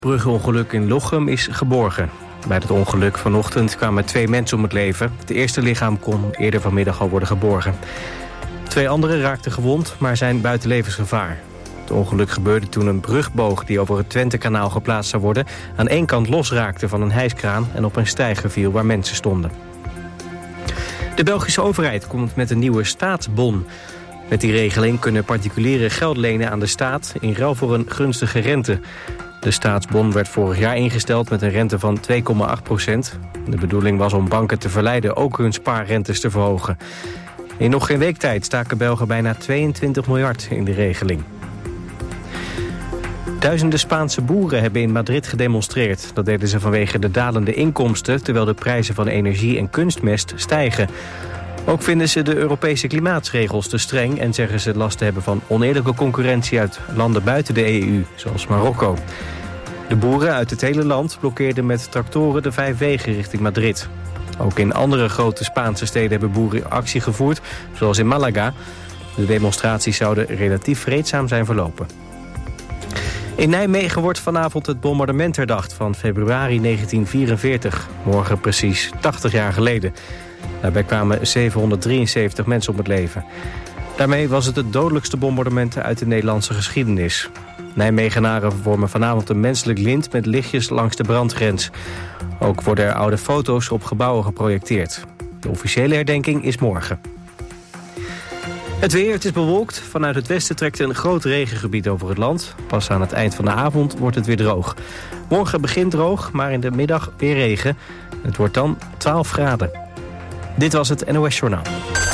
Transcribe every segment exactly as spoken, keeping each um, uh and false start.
brugongeluk in Lochem is geborgen. Bij het ongeluk vanochtend kwamen twee mensen om het leven. Het eerste lichaam kon eerder vanmiddag al worden geborgen. Twee anderen raakten gewond, maar zijn buiten levensgevaar. Het ongeluk gebeurde toen een brugboog die over het Twentekanaal geplaatst zou worden aan één kant losraakte van een hijskraan en op een steiger viel waar mensen stonden. De Belgische overheid komt met een nieuwe staatsbon. Met die regeling kunnen particulieren geld lenen aan de staat in ruil voor een gunstige rente. De staatsbon werd vorig jaar ingesteld met een rente van twee komma acht procent. De bedoeling was om banken te verleiden ook hun spaarrentes te verhogen. In nog geen week tijd staken Belgen bijna tweeëntwintig miljard in de regeling. Duizenden Spaanse boeren hebben in Madrid gedemonstreerd. Dat deden ze vanwege de dalende inkomsten, terwijl de prijzen van energie en kunstmest stijgen. Ook vinden ze de Europese klimaatsregels te streng en zeggen ze last te hebben van oneerlijke concurrentie uit landen buiten de E U, zoals Marokko. De boeren uit het hele land blokkeerden met tractoren de vijf wegen richting Madrid. Ook in andere grote Spaanse steden hebben boeren actie gevoerd, zoals in Malaga. De demonstraties zouden relatief vreedzaam zijn verlopen. In Nijmegen wordt vanavond het bombardement herdacht van februari negentien vierenveertig. Morgen precies tachtig jaar geleden. Daarbij kwamen zevenhonderddrieënzeventig mensen om het leven. Daarmee was het het dodelijkste bombardement uit de Nederlandse geschiedenis. Nijmegenaren vormen vanavond een menselijk lint met lichtjes langs de brandgrens. Ook worden er oude foto's op gebouwen geprojecteerd. De officiële herdenking is morgen. Het weer, het is bewolkt. Vanuit het westen trekt een groot regengebied over het land. Pas aan het eind van de avond wordt het weer droog. Morgen begint droog, maar in de middag weer regen. Het wordt dan twaalf graden. Dit was het N O S Journaal.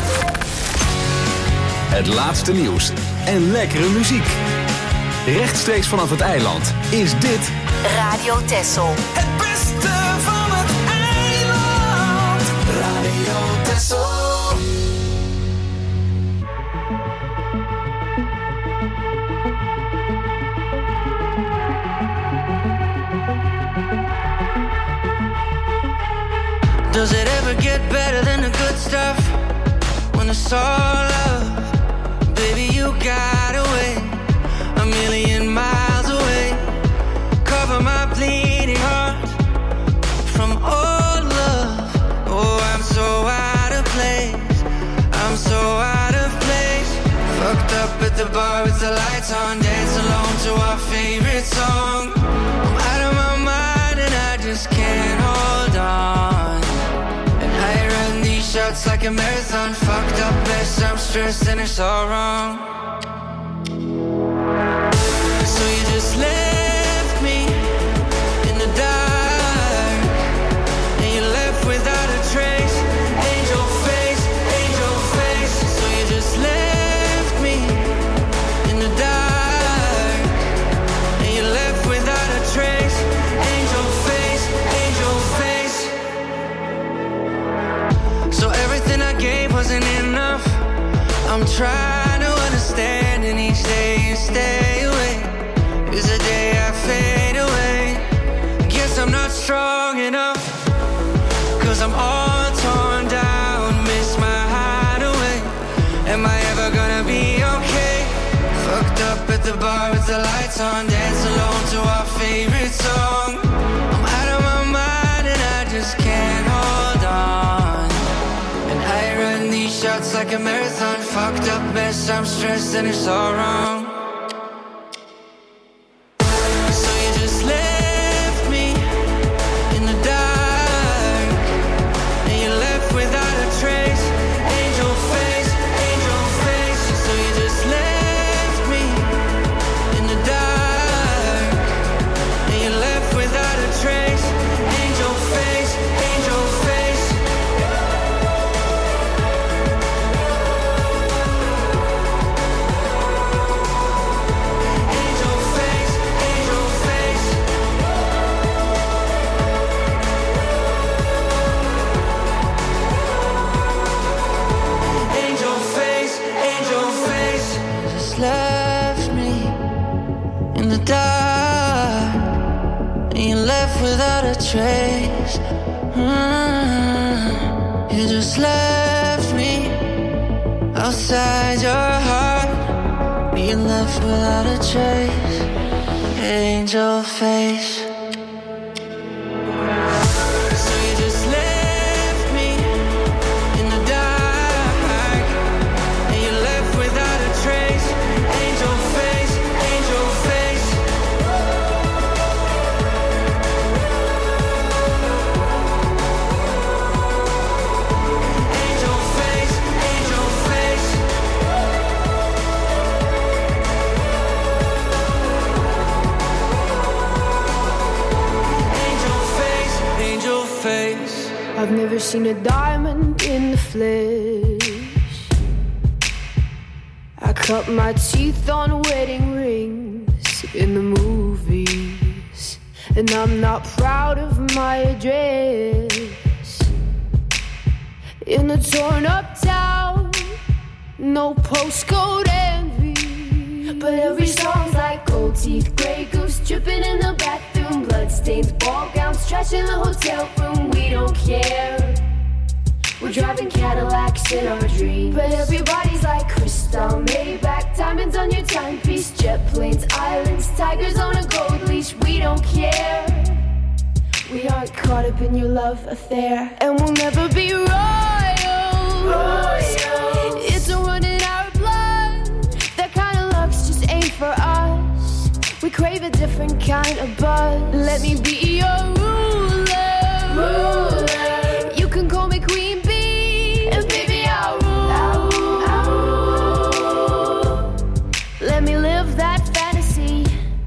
Het laatste nieuws en lekkere muziek. Rechtstreeks vanaf het eiland is dit Radio Texel. Het beste van het eiland. Radio Texel. Does it ever get better than the good stuff? When it's all love, baby, you got away a million miles away. Cover my bleeding heart from all love. Oh, I'm so out of place. I'm so out of place. Fucked up at the bar with the lights on, dance alone to our favorite song. I'm out of my mind and I just can't hold on. Shots like a marathon, fucked up mess, I'm stressed and it's all wrong. So you just left me in the dark, and you left without a trace. Angel face, angel face. So you just left me in the dark, and you left without a trace. Angel face, angel face. So everything I gave wasn't enough. I'm trying to understand, and each day you stay away is the day I fade away. Guess I'm not strong enough, cause I'm all torn down, miss my hideaway. Am I ever gonna be okay? Fucked up at the bar with the lights on, dance alone to our favorite song. I'm out of my mind and I just can't hold on. I run these shots like a marathon, fucked up mess, I'm stressed and it's all wrong. So you just left me in the dark, and you left without a trace. Angel face, angel face. So you just left me in the dark, and you left without a trace. Angel face, angel face. Left me in the dark, and you left without a trace. Mm, you just left me outside your heart, you left without a trace. angel face. So you just left me in the dark, and you left without a trace. Angel face, angel face. Angel face, angel face. Angel face, angel face. I've never seen a diamond in the flesh. I cut my teeth on wedding rings in the movies, and I'm not proud of my address. In a torn up town, no postcode envy, but every song's like gold teeth, grey goose dripping in the bathroom, bloodstains, ball gowns, trash in the hotel room. We don't care. We're driving Cadillacs in our dreams, but everybody's like crystal, Maybach, diamonds on your timepiece, jet planes, islands, tigers on a gold leash. We don't care. We aren't caught up in your love affair, and we'll never be royals. Royals. It's a run in our blood. That kind of luck's just ain't for us. We crave a different kind of buzz. Let me be your ruler. Ruler. You can call me Queen Bee, and baby I'll rule. I'll rule. Let me live that fantasy.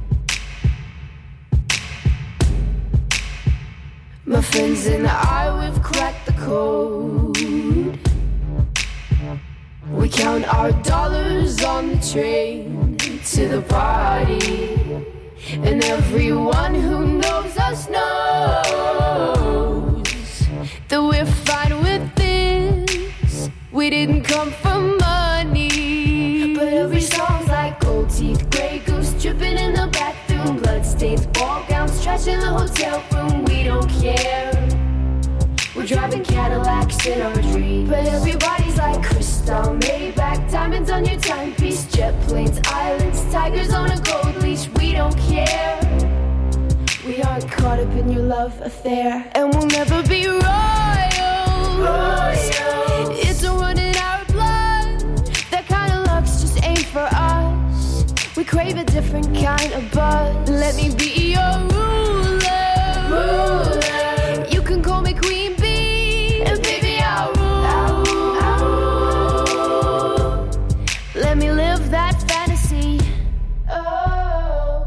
My friends and I, we've cracked the code. We count our dollars on the train to the party, and everyone who knows us knows that we're fine with this. We didn't come for money, but every song's like gold teeth, grey goose dripping in the bathroom, bloodstains, ball gowns, trash in the hotel room. We don't care. We're driving Cadillacs in our dreams, but everybody's like crystal, Maybach, diamonds on your timepiece, jet planes, islands, tigers on a gold leash. We don't care. We aren't caught up in your love affair, and we'll never be royals. Royals. It's a run in our blood. That kind of luck's just ain't for us. We crave a different kind of buzz. Let me be your ruler. Ruler. You can call me Queen Bee, and baby I'll rule. I'll rule. I'll rule. Let me live that fantasy. Oh,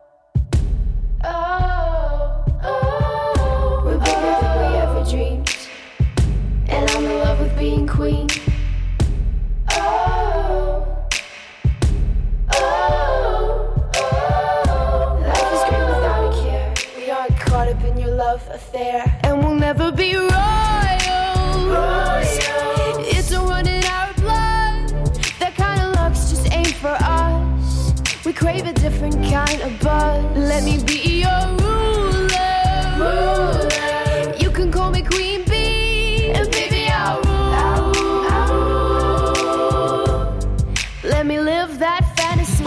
oh, oh. We're bigger than we ever dreamed, and I'm in love with being queen. Oh, oh, oh. Life is great without a care. We aren't caught up in your love affair, and we'll never be royals. Royals. It's a run in our blood. That kind of luck's just ain't for us. We crave a different kind of buzz. Let me be your ruler. Ruler. You can call me Queen Bee, and baby I'll rule. I'll rule. I'll rule. Let me live that fantasy.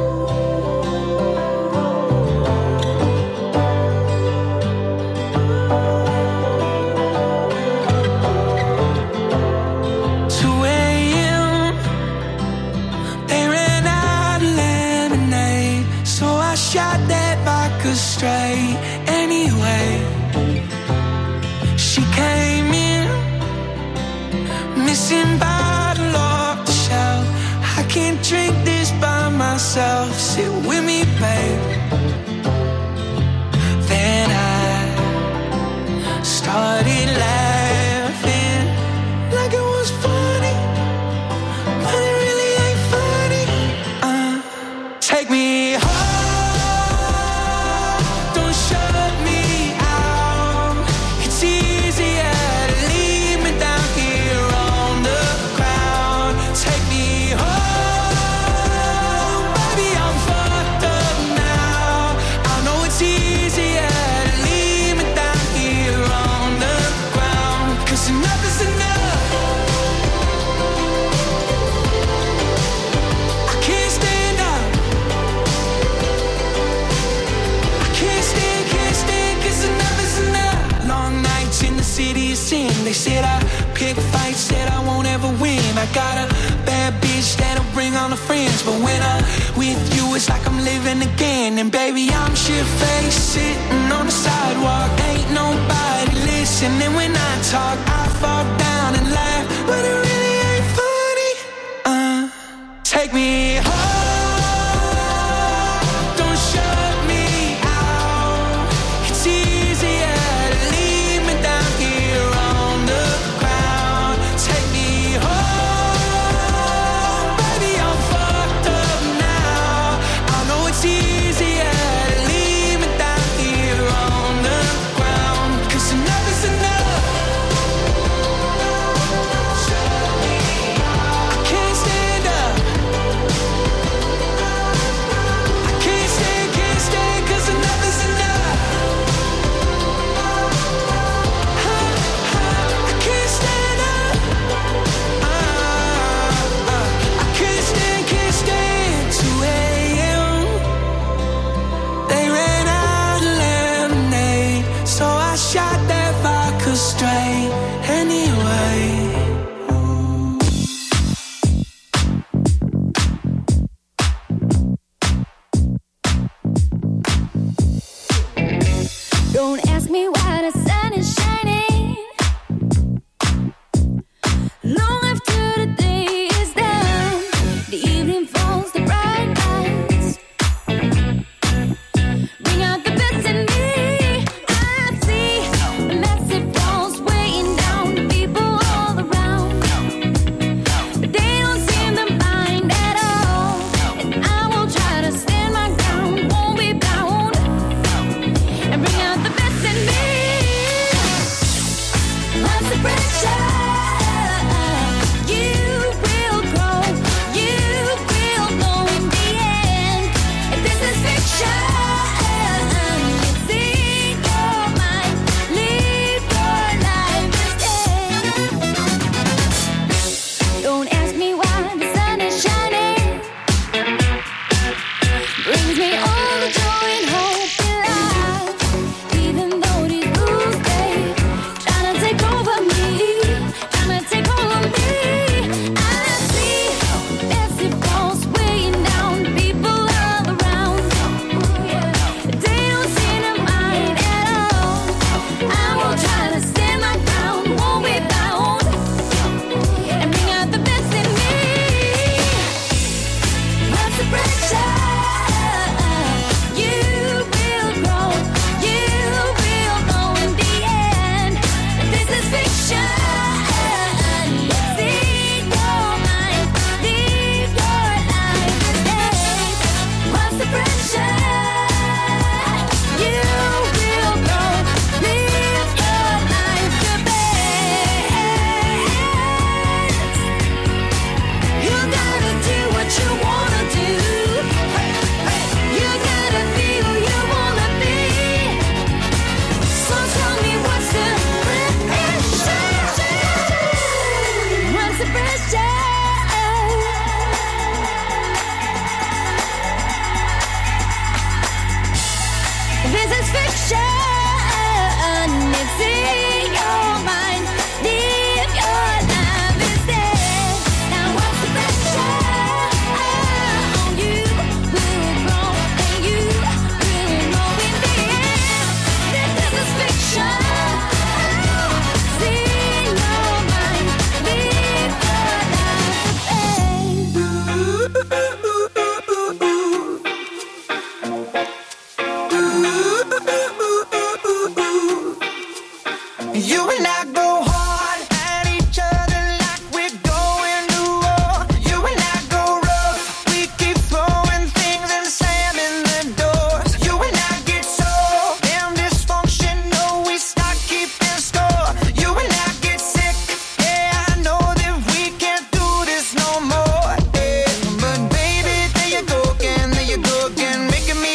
Shot that vodka straight anyway. She came in, missing bottle off the shelf. I can't drink this by myself. Sit with me, babe. Then I started laughing like it was funny, but it really ain't funny. Uh, take me home. Now They said I pick fights, said I won't ever win. I got a bad bitch that'll bring all the friends, but when I'm with you, it's like I'm living again. And baby, I'm shit-faced, sitting on the sidewalk. Ain't nobody listening when I talk. I fall down and laugh, but it really ain't funny. Uh, take me home.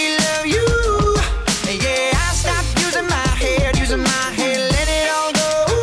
Using my head, let it all go.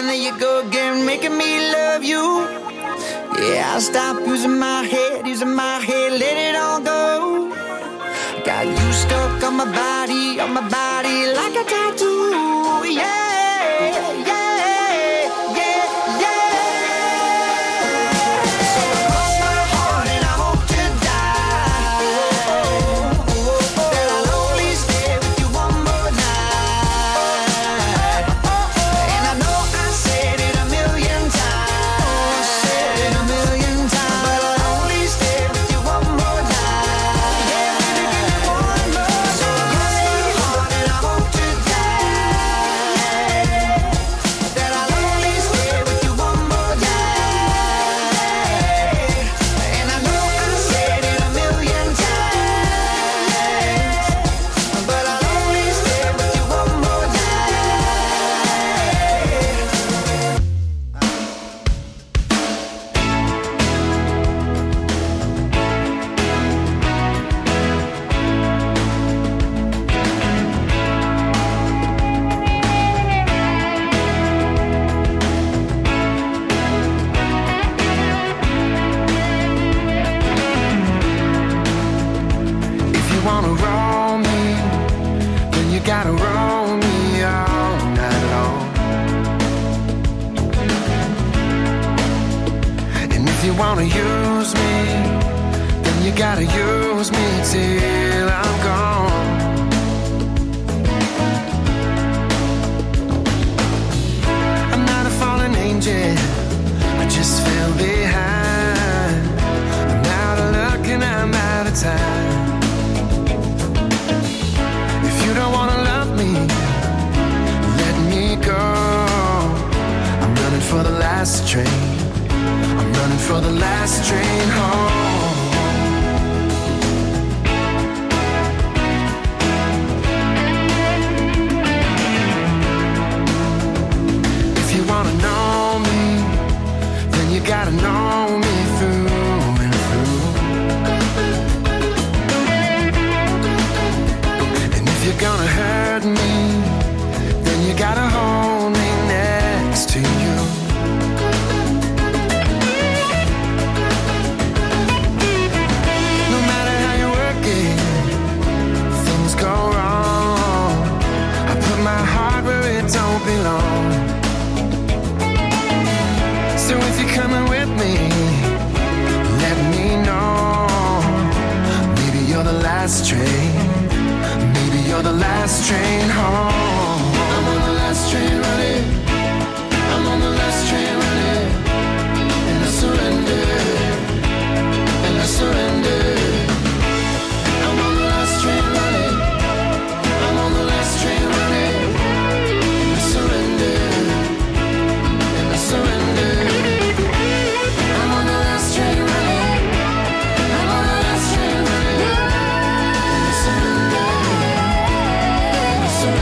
there you go again, making me love you. Yeah, I'll stop using my head, using my head, let it all go. Got you stuck on my body, on my body like a tattoo. Yeah, yeah, yeah, yeah. So cross my heart and I hope to die that I'll only stay with you one more night. And I know I said it a million times, said it a million times, but I'll only stay with you one more night. Yeah, baby, give me one more. So cross my heart and I hope to die that I'll only stay with you one more night. And I know I said it a million times, but I'll only stay with you one more night. If you wanna roll me, then you gotta roll me all night long. And if you wanna use me, then you gotta use me till I'm gone. I'm not a fallen angel, I just fell behind. I'm out of luck and I'm out of time. If you don't wanna love me, let me go. I'm running for the last train. I'm running for the last train home. If you wanna know me, then you gotta know me through and through. And if you're gonna hurt me, then you gotta hold me next to you. No matter how you work it, things go wrong. I put my heart where it don't belong. So if you're coming with me, let me know. Maybe you're the last train. Maybe you're the last train home. I'm on the last train running. I'm on the last train running. And I surrender. And I surrender. I'm on the last train running. I'm on the last train running. And I surrender. And I surrender. I'm on the last train running. I'm on the last train running. And I surrender. And I surrender.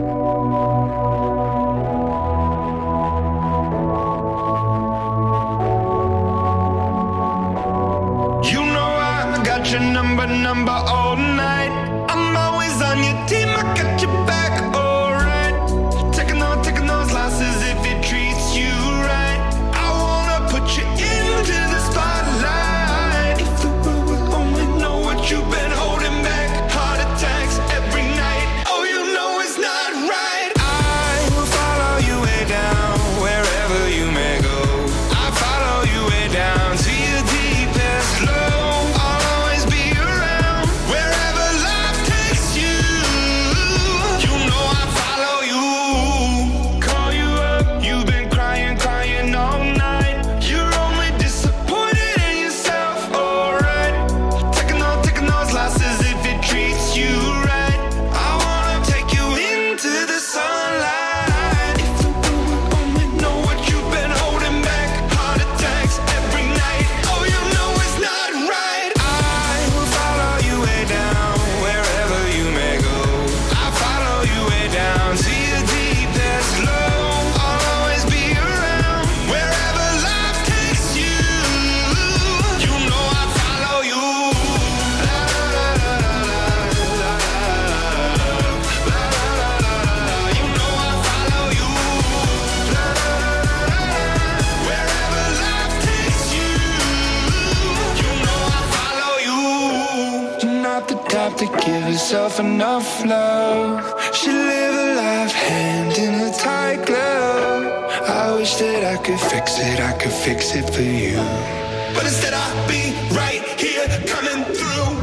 To give herself enough love. She live a life hand in a tight glove. I wish that I could fix it, I could fix it for you. But instead I'll be right here coming through.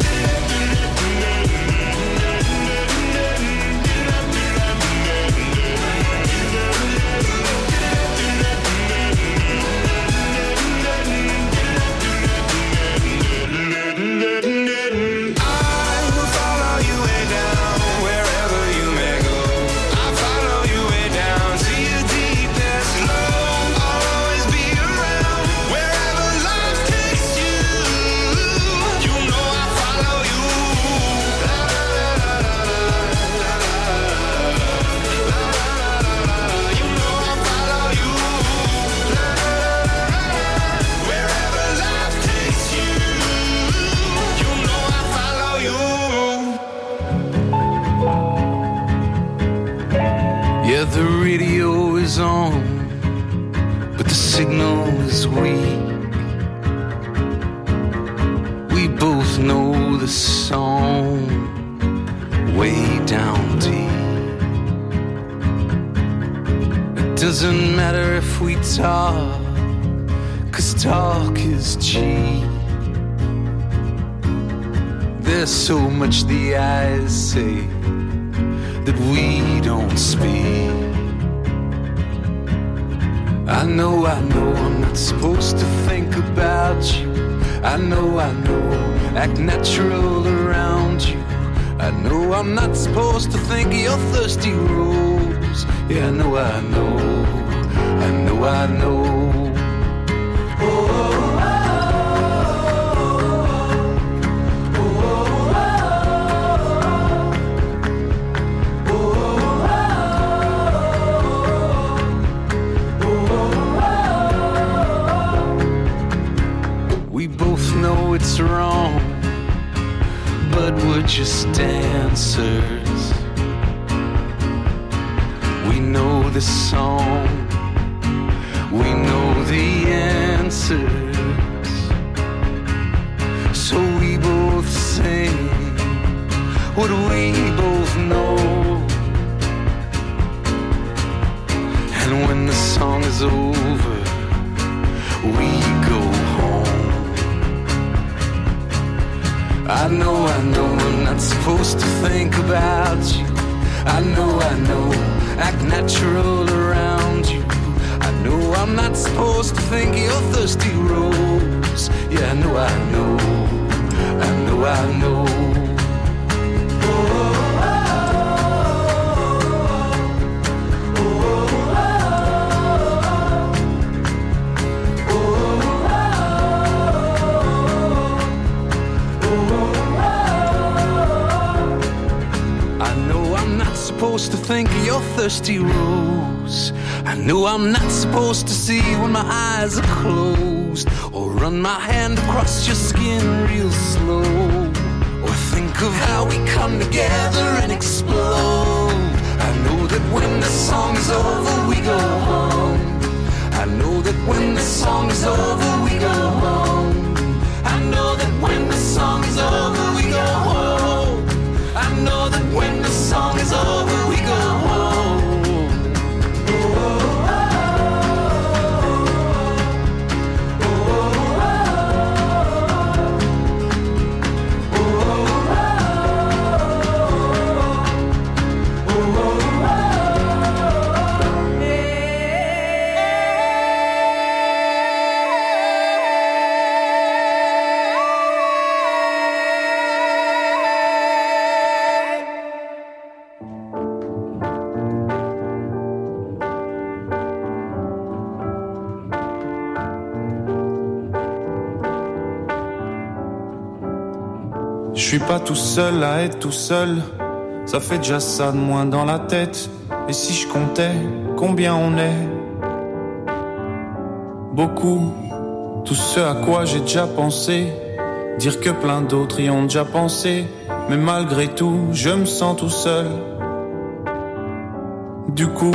The radio is on, but the signal is weak. We both know the song way down deep. It doesn't matter if we talk, 'cause talk is cheap. There's so much the eyes say that we don't speak. I know, I know I'm not supposed to think about you. I know, I know, act natural around you. I know I'm not supposed to think of your thirsty rose. Yeah, I know, I know, I know, I know. Oh, it's wrong, but we're just dancers. We know the song, we know the answers, so we both sing what we both know. And when the song is over, we go home. I know, I know I'm not supposed to think about you. I know, I know, act natural around you. I know I'm not supposed to think of your thirsty rose. Yeah, I know, I know, I know, I know. Oh, supposed to think of your thirsty rose. I know I'm not supposed to see when my eyes are closed, or run my hand across your skin real slow, or think of how we come together and explode. I know that when the song is over we go home. I know that when the song is over we go home. I know that when the song is over we go home. I know that when the song is over we go home. Je suis pas tout seul à être tout seul, ça fait déjà ça de moins dans la tête. Et si je comptais combien on est? Beaucoup, tout ce à quoi j'ai déjà pensé, dire que plein d'autres y ont déjà pensé. Mais malgré tout, je me sens tout seul. Du coup,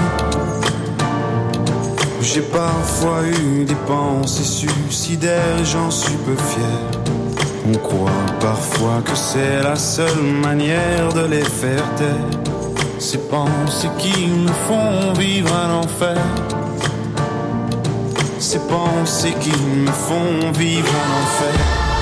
j'ai parfois eu des pensées suicidaires et j'en suis peu fier. On croit parfois que c'est la seule manière de les faire taire. Ces pensées qui me font vivre un enfer. Ces pensées qui me font vivre un enfer.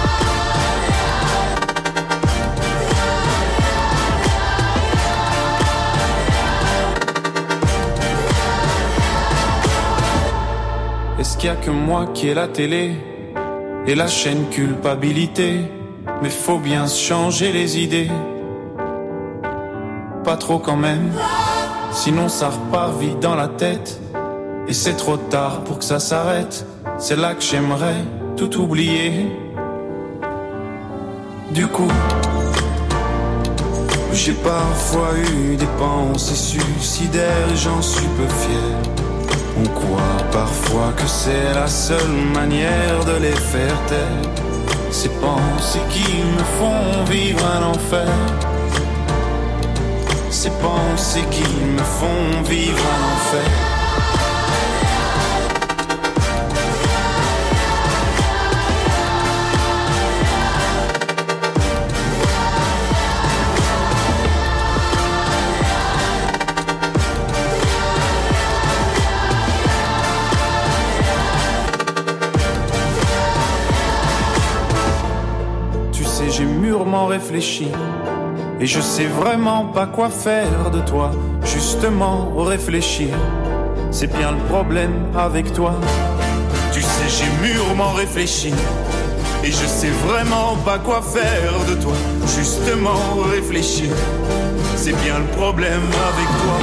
Est-ce qu'il y a que moi qui ai la télé et la chaîne culpabilité? Mais faut bien se changer les idées. Pas trop quand même, sinon ça repart vite dans la tête. Et c'est trop tard pour que ça s'arrête. C'est là que j'aimerais tout oublier. Du coup, j'ai parfois eu des pensées suicidaires et j'en suis peu fier. On croit parfois que c'est la seule manière de les faire taire. Ces pensées qui me font vivre un enfer. Ces pensées qui me font vivre un enfer. J'ai mûrement réfléchi et je sais vraiment pas quoi faire de toi. Justement réfléchir, c'est bien le problème avec toi. Tu sais j'ai mûrement réfléchi et je sais vraiment pas quoi faire de toi. Justement réfléchir, c'est bien le problème avec toi.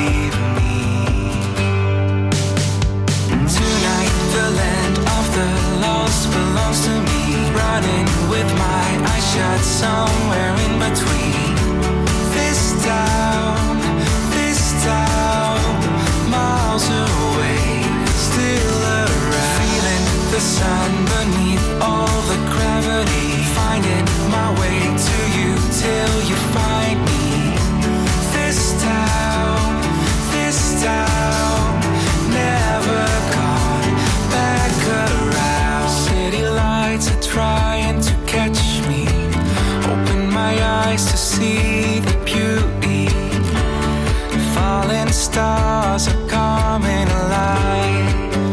Tonight, the land of the shut somewhere in between. This town, this town, miles away, still around. Feeling the sun beneath all the gravity. Finding my way to you till you find me. This town, this town, never gone back around. City lights are trying to catch me. Open my eyes to see the beauty. Falling stars are coming alive.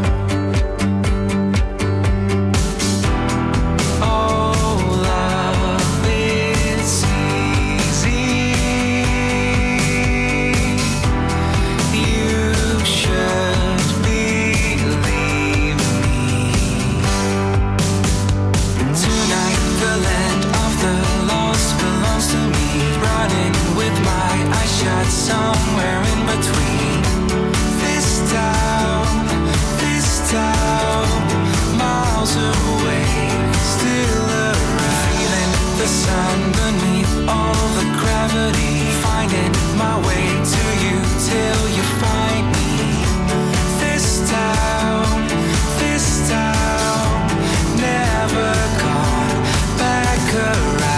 Somewhere in between. This town, this town, miles away, still around. Feeling the sun beneath all the gravity. Finding my way to you till you find me. This town, this town, never gone back around.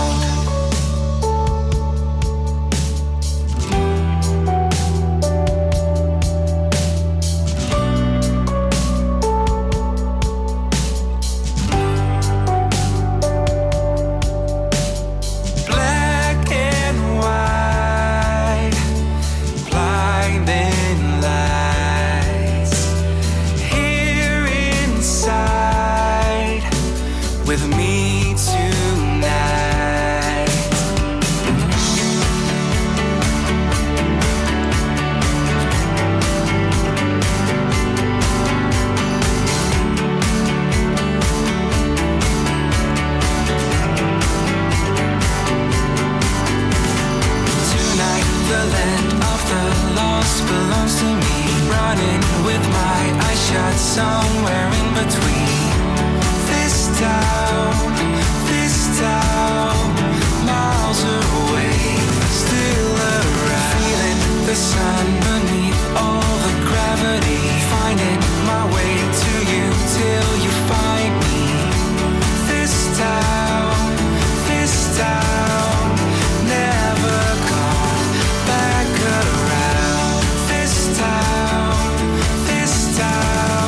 Somewhere in between. This town, this town, miles away, still around. Feeling the sun beneath all the gravity. Finding my way to you till you find me. This town, this town, never gone back around. This town, this town.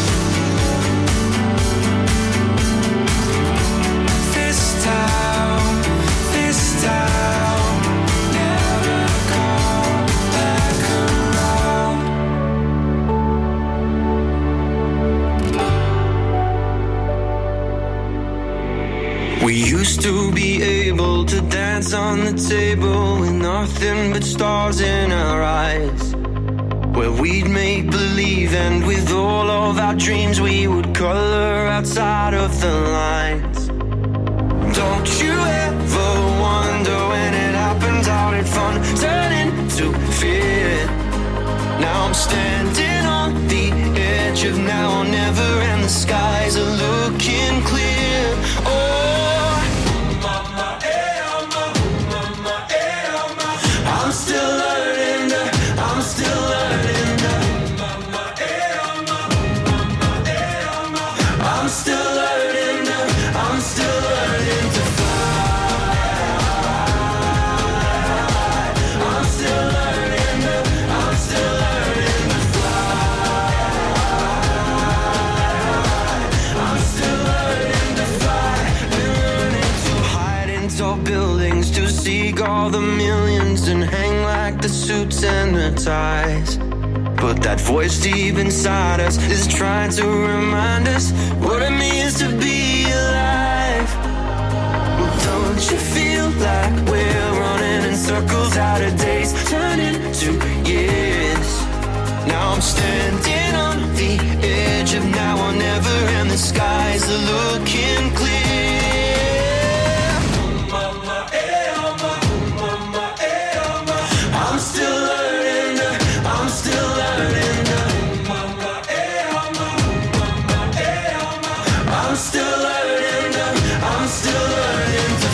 We used to be able to dance on the table with nothing but stars in our eyes, where we'd make believe, and with all of our dreams we would color outside of the lines. Don't you ever wonder when it happens how did fun turn into fear? Now I'm standing on the edge of now or never, and the skies are looking clear. Oh, I'm still learning, I'm still learning. I'm still learning, I'm still learning to fly. I'm still learning, I'm still learning to fly. I'm still learning to fly. We're learning to hide in tall buildings, to seek all the millions and hang like the suits and the ties. But that voice deep inside us is trying to remind us what it means to be alive. Don't you feel like we're running in circles, out of days turning to years? Now I'm standing on the edge of now or never, and the skies are looking clear. I'm still learning, I'm still learning. I'm still learning, I'm still learning to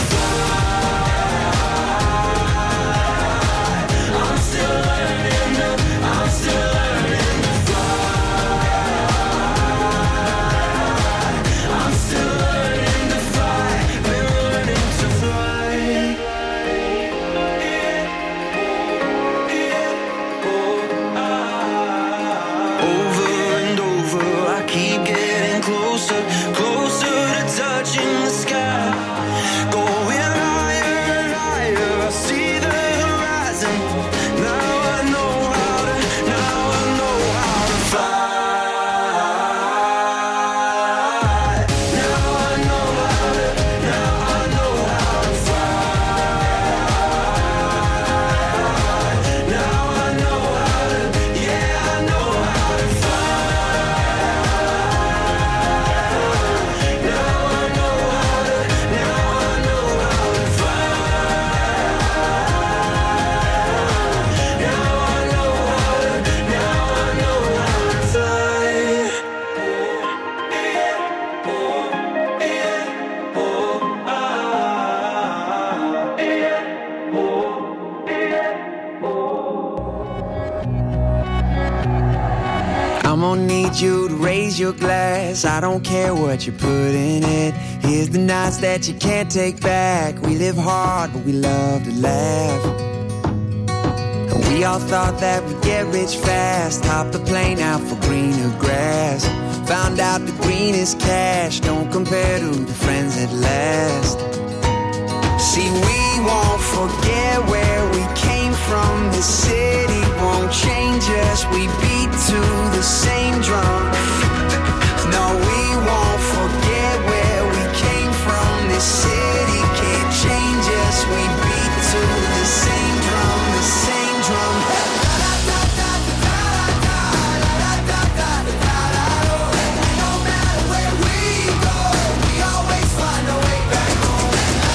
gonna need you to raise your glass. I don't care what you put in it. Here's the nights that you can't take back. We live hard, but we love to laugh. And we all thought that we'd get rich fast. Hop the plane out for greener grass. Found out the greenest cash don't compare to the friends that last. See, we won't forget where we came from. The city won't change us. We beat to the same drum. No, we won't forget where we came from. The city can't change us. We beat to the same drum, the same drum. No matter where we go, we always find a way back home.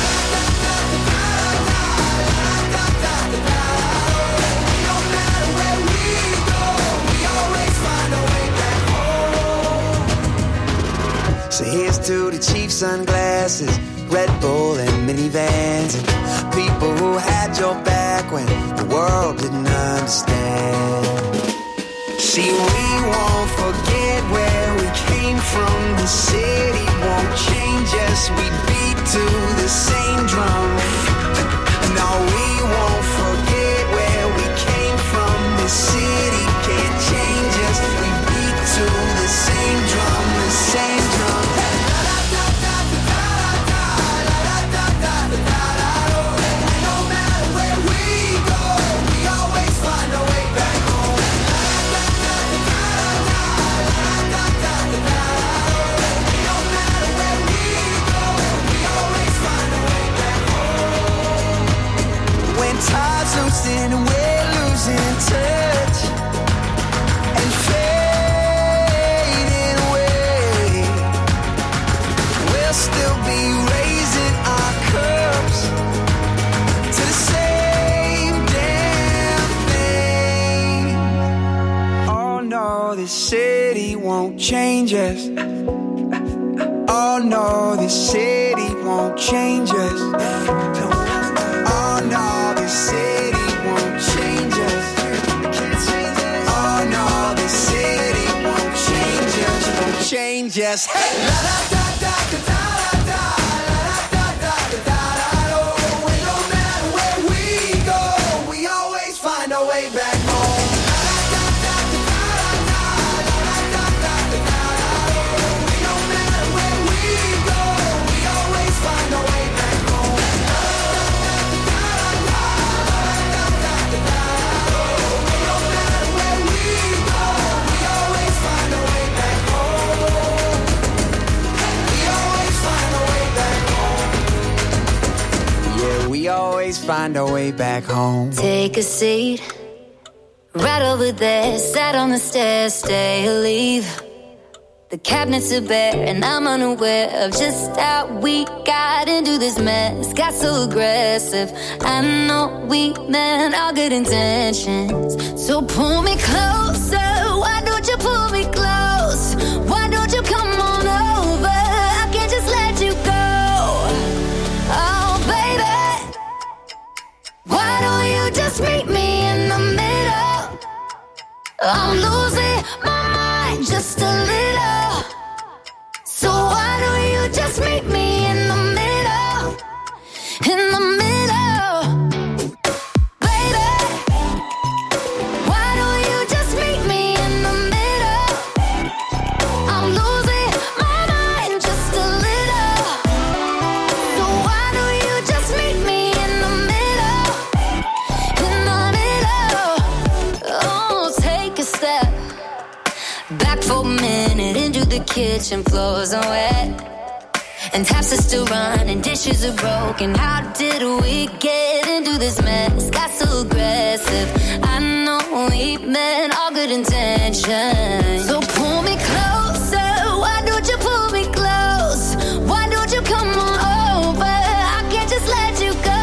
No matter where we go, we always find a way back home. So here's to the cheap sunglasses, Red Bull and minivans, and people who had your back when the world didn't understand. See, we won't forget where we came from. The city won't change us. We beat to the same drum. No, we won't forget where we came from. The city can't change us. We beat to the same drum, the same drum. No matter where we go, we always find a way back home. No matter where we go, we always find a way back home. When time's losing and we're losing touch and fading away, we'll still be raising our cups to the same damn thing. Oh no, this city won't change us. Oh no, this city won't change us. Oh no, this city won't change us. Oh no, this city won't change us. Won't change us. Hey! La da da da da da da la da da da da da do. No matter where we go, we always find our way back home. La da da da da da la da da da da do. No matter where we go, we always find our way back home. La da da da da da la da da da da do. No matter where we go, we always find our way back home. We always find our way back home. Yeah, we always find our way back home. Take a seat, right over there. Sat on the stairs, stay or leave. The cabinets are bare, and I'm unaware of just how we got into this mess. Got so aggressive. I know we meant all good intentions. So pull me closer. Why don't you pull me close? Why don't you come on over? I can't just let you go. Oh, baby, why don't you just meet me in the middle? I'm losing my mind just a little. So why don't you just meet me in the middle? In the middle, baby. Why don't you just meet me in the middle? I'm losing my mind just a little. So why don't you just meet me in the middle? In the middle. Oh, take a step back for a minute into the kitchen. Floors are wet and taps are still running, dishes are broken. How did we get into this mess? Got so aggressive. I know we meant all good intentions. So pull me closer. Why don't you pull me close? Why don't you come on over? I can't just let you go.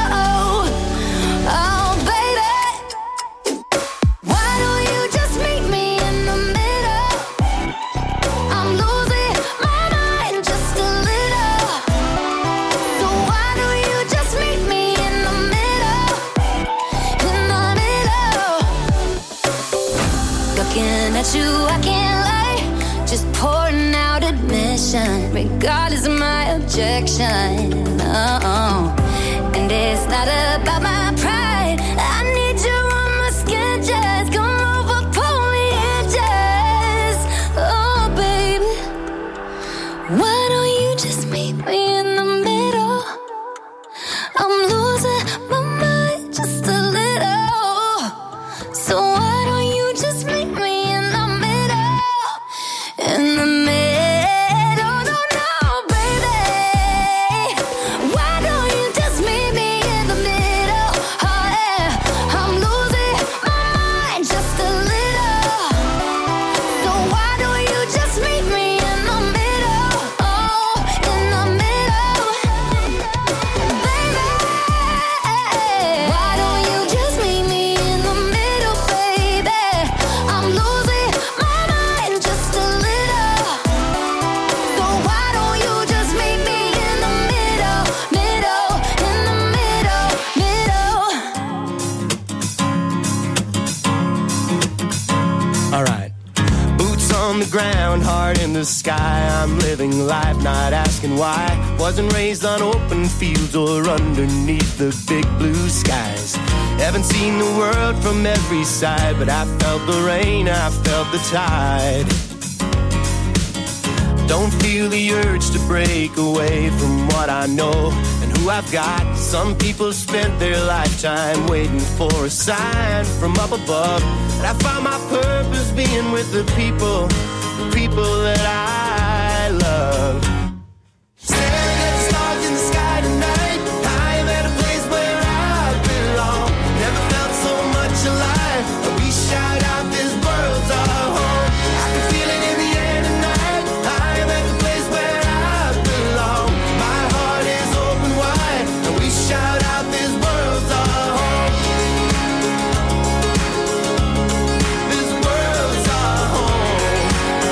Oh, baby, why don't you just meet me in the middle? I'm losing my mind just a little. So why don't you just meet me in the middle? In the middle. Looking at you, I can't lie. God is my objection. Oh, and it's not about my pride. I need you on my skin, just come over, pull me in, just. Oh, baby, why don't you just meet me in the middle? I'm losing my mind just a little. So why don't you just meet me in the middle? In the middle. Ground, heart in the sky. I'm living life, not asking why. Wasn't raised on open fields or underneath the big blue skies. Haven't seen the world from every side, but I felt the rain, I felt the tide. Don't feel the urge to break away from what I know and who I've got. Some people spent their lifetime waiting for a sign from up above. And I found my purpose being with the people, the people that I love. Staring at the stars in the sky tonight, I'm at a place where I belong. Never felt so much alive. We shout out, this world's our home. I can feel it in the air tonight. I'm at the place where I belong. My heart is open wide, and we shout out, this world's our home. This world's our home.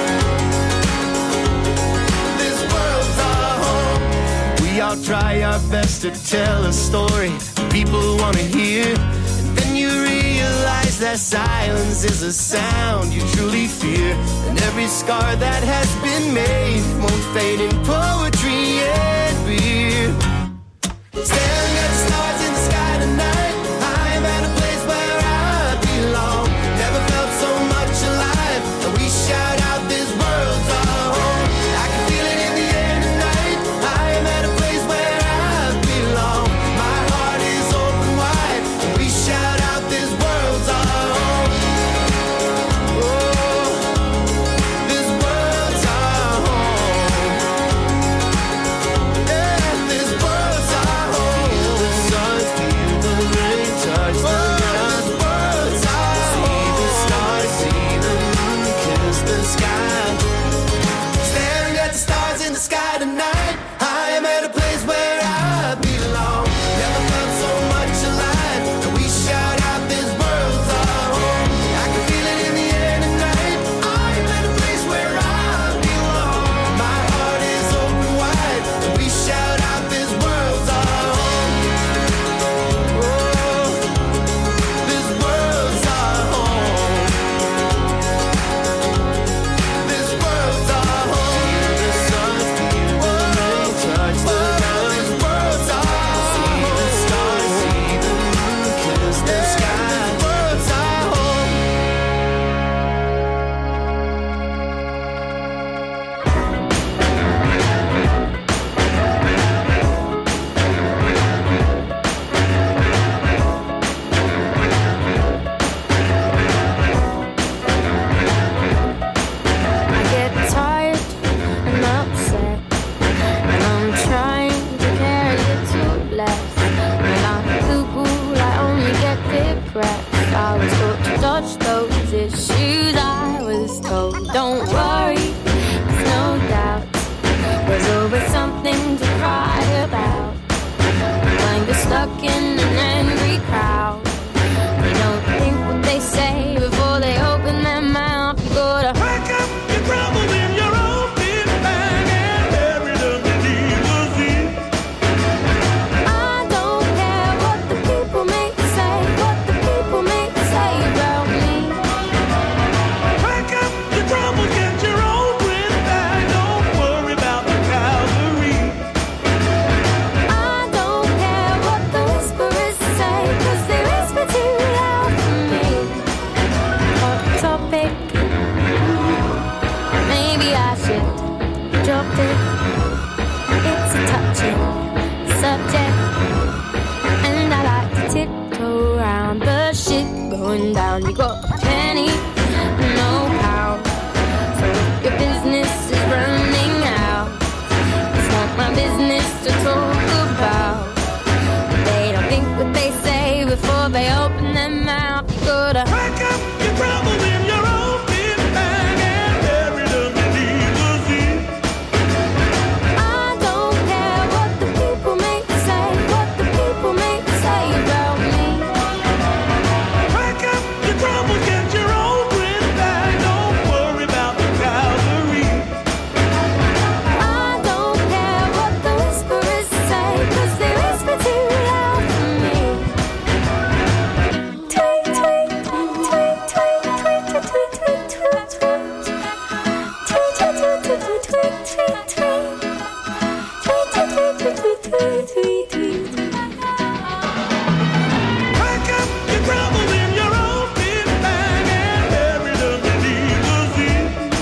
This world's our home. We all try our best to tell a story people want to hear, and then you realize that silence is a sound you truly fear. And every scar that has been made won't fade in poetry and beer. Staring at the stars in the sky tonight, I'm at a place where I belong. Never felt so much alive, and we shout out, this world's our home. I can feel it in the air tonight. I'm at a place where I belong. My heart is open wide, and we shout out, this world's our home. Oh, this world's our home. tweet, tweet, tweet. Pack up your troubles in your own big bag and bury them beneath the sea.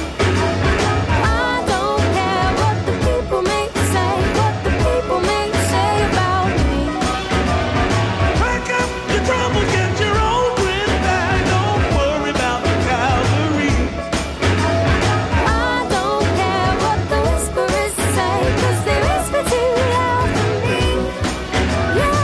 I don't care what the people may say, what the people may say about me. Pack up your troubles, get your own big bag. Don't worry about the Calvary. I don't care what the whisperers say, 'cause they whisper too loud for me. Yeah.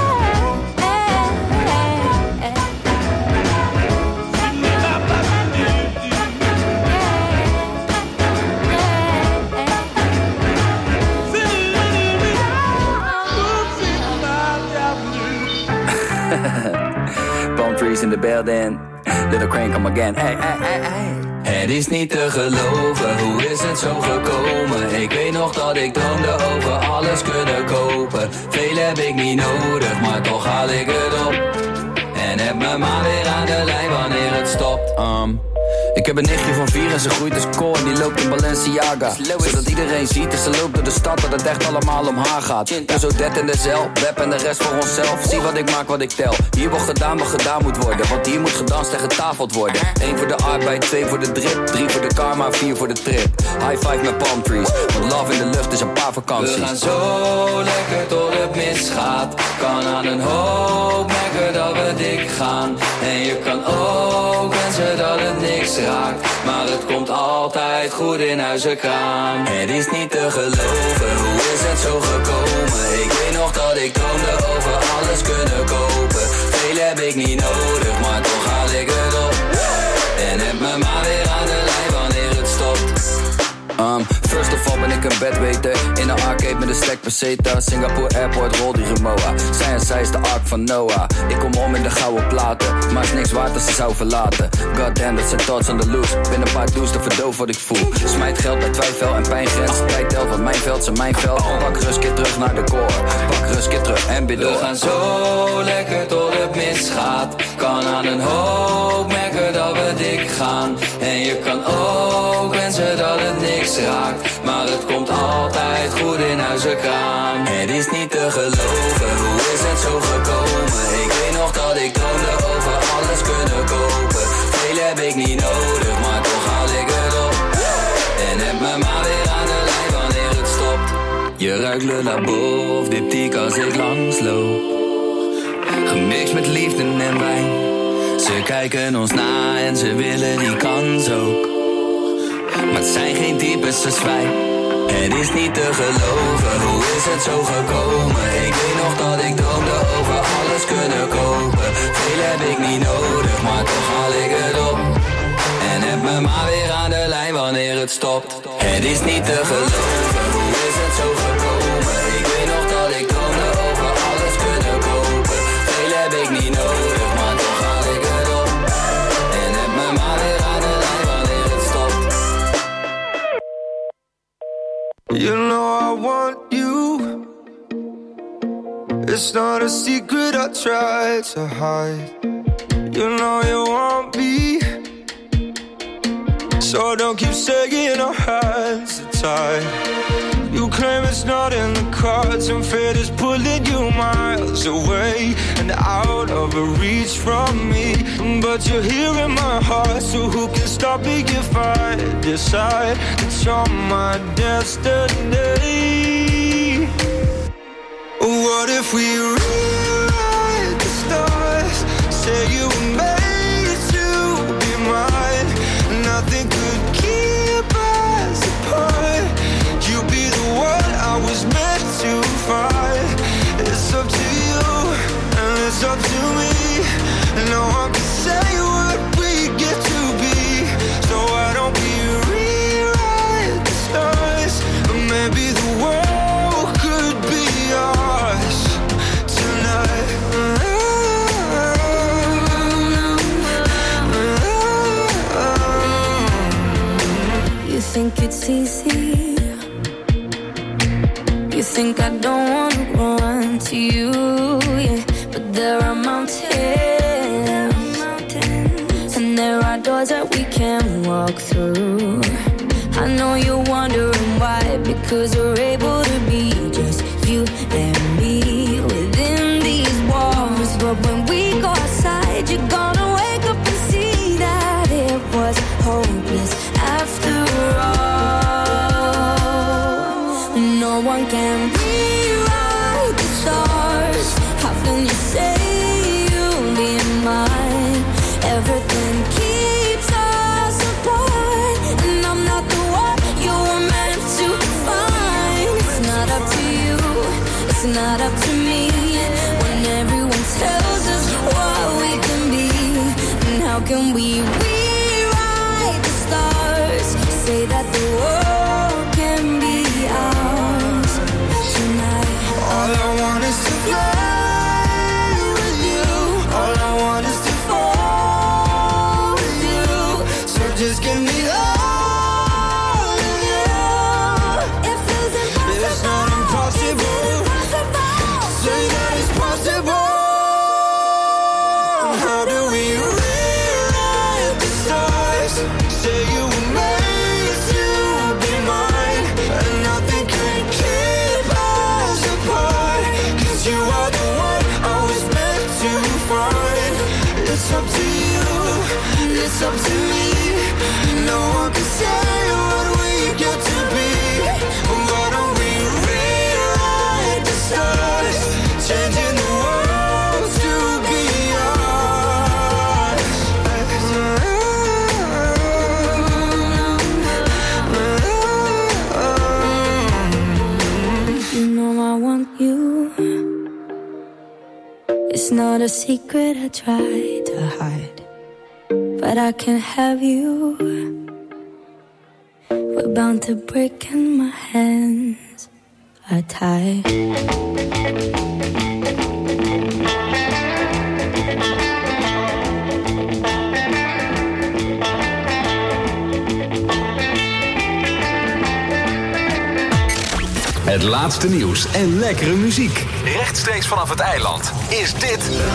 Palm trees in the building. Little Crane come again. Hey, hey, hey, hey. Het is niet te geloven, hoe is het zo gekomen? Ik weet nog dat ik droomde over alles kunnen kopen. Veel heb ik niet nodig, maar toch haal ik het op. En heb me maar weer aan de lijn wanneer het stopt. Um. Ik heb een nichtje van vier en ze groeit als kool en die loopt in Balenciaga. Zodat iedereen ziet als ze loopt door de stad dat het echt allemaal om haar gaat. Ja, zo dat en de zel, web en de rest voor onszelf. Zie wat ik maak, wat ik tel. Hier wordt gedaan wat gedaan moet worden, want hier moet gedanst en getafeld worden. Eén voor de arbeid, twee voor de drip, drie voor de karma, vier voor de trip. High five met palm trees, want love in de lucht is een paar vakanties. We gaan zo lekker tot het misgaat. Kan aan een hoop merken dat we dik gaan. En je kan ook wensen dat het niks raakt, maar het komt altijd goed in huizenkraan. Het is niet te geloven, hoe is het zo gekomen? Ik weet nog dat ik droomde over alles kunnen kopen. Veel heb ik niet nodig, maar toch haal ik het op. En heb me maar weer aan de lijn wanneer het stopt. Um, first of all ben ik een bedweter. In een arcade met een stack peseta. Singapore Airport, rol die Rimowa. Zij en zij is de ark van Noah. Ik kom om in de gouden platen, maar is niks waard als ze zou verlaten. Goddamn, dat zijn thoughts on the loose. Binnen een paar do's te verdoof wat ik voel. Smijt geld bij twijfel en pijngrens. Tijd telt, want mijn veld zijn mijn veld. Pak rust, keer terug naar de core. Pak rust, keer terug en bid door. We gaan zo lekker tot het misgaat. Kan aan een hoop merken dat we dik gaan. En je kan ook wensen dat het niks raakt, maar het komt altijd goed in huizenkraan. Het is niet te geloven, hoe is het zo gekomen? Ik weet nog dat ik droomde over alles kunnen kopen. Veel heb ik niet nodig, maar toch haal ik het op. En heb me maar weer aan de lijn wanneer het stopt. Je ruikt Le Labo of diptyque als ik langsloop. Gemixt met liefde en wijn. Ze kijken ons na en ze willen die kans ook. Maar het zijn geen types als wij. Het is niet te geloven, hoe is het zo gekomen? Ik weet nog dat ik droomde over alles kunnen kopen. Veel heb ik niet nodig, maar toch haal ik het op. En heb me maar weer aan de lijn wanneer het stopt. Het is niet te geloven, hoe is het zo gekomen? Ik weet nog dat ik droomde over alles kunnen kopen. Veel heb ik niet nodig, maar toch haal ik het op. En heb me maar weer aan de lijn wanneer het stopt. You know I want you. It's not a secret I try to hide. You know you want me, so don't keep saying our hands are tied. You claim it's not in the cards, and fate is pulling you miles away and out of reach from me. But you're here in my heart, so who can stop me if I decide that you're my destiny? What if we rewrite the stars? Say you were made to be mine. Nothing could keep us apart. You'll be the one I was meant to find. It's up to you and it's up to me. No one can say what we get to be. So why don't we rewrite the stars? Maybe the world could be ours tonight. You think it's easy? You think I don't wanna run to you, yeah. But there are mountains, and there are doors that we can walk through. I know you're wondering why, because we're able to be just you and me. It's not up to me when everyone tells us what we can be. And how can we rewrite the stars? Say that the world can be ours tonight. All I want is to fly with you. All I want is to fall with you. So just give me all of you. It feels impossible. It's not impossible. Say that it's possible. How do we rewrite the stars? Say you were made to be mine, and nothing can keep us apart. 'Cause you are the one I was meant to find. It's up to you, it's up to me. No one can say what we get to be. Why don't we rewrite the stars? Changing the world to be ours. You know I want you. It's not a secret I try to hide, but I can't have you. We're bound to break and my hands are tied. Het laatste nieuws en lekkere muziek. Rechtstreeks vanaf het eiland is dit...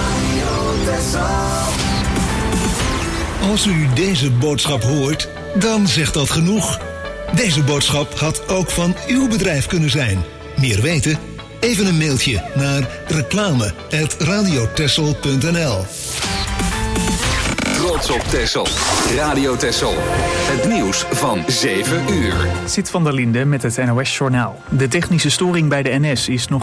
Als u deze boodschap hoort, dan zegt dat genoeg. Deze boodschap had ook van uw bedrijf kunnen zijn. Meer weten? Even een mailtje naar reclame at radiotessel punt n l. Trots op Texel. Radio Texel. Het nieuws van zeven uur. Zit van der Linde met het N O S Journaal. De technische storing bij de N S is nog